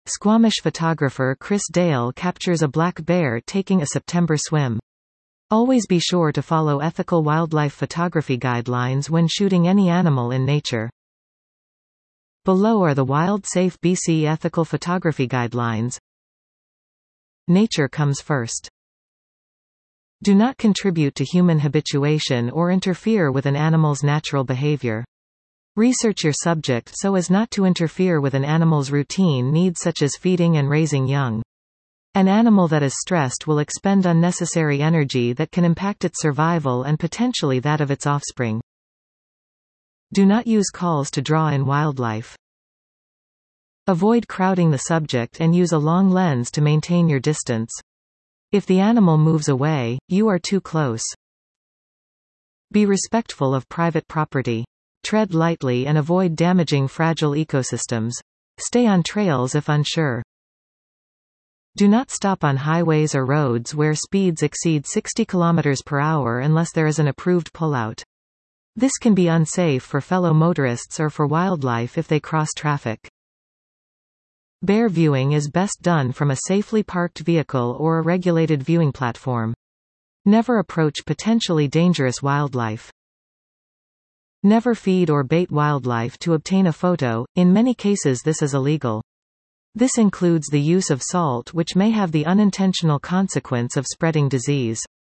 Squamish photographer Chris Dale captures a black bear taking a September swim. Always be sure to follow ethical wildlife photography guidelines when shooting any animal in nature. Below are the WildSafe BC ethical photography guidelines. Nature comes first. Do not contribute to human habituation or interfere with an animal's natural behavior. Research your subject so as not to interfere with an animal's routine needs such as feeding and raising young. An animal that is stressed will expend unnecessary energy that can impact its survival and potentially that of its offspring. Do not use calls to draw in wildlife. Avoid crowding the subject and use a long lens to maintain your distance. If the animal moves away, you are too close. Be respectful of private property. Tread lightly and avoid damaging fragile ecosystems. Stay on trails if unsure. Do not stop on highways or roads where speeds exceed 60 km per hour unless there is an approved pullout. This can be unsafe for fellow motorists or for wildlife if they cross traffic. Bear viewing is best done from a safely parked vehicle or a regulated viewing platform. Never approach potentially dangerous wildlife. Never feed or bait wildlife to obtain a photo. In many cases this is illegal. This includes the use of salt, which may have the unintentional consequence of spreading disease.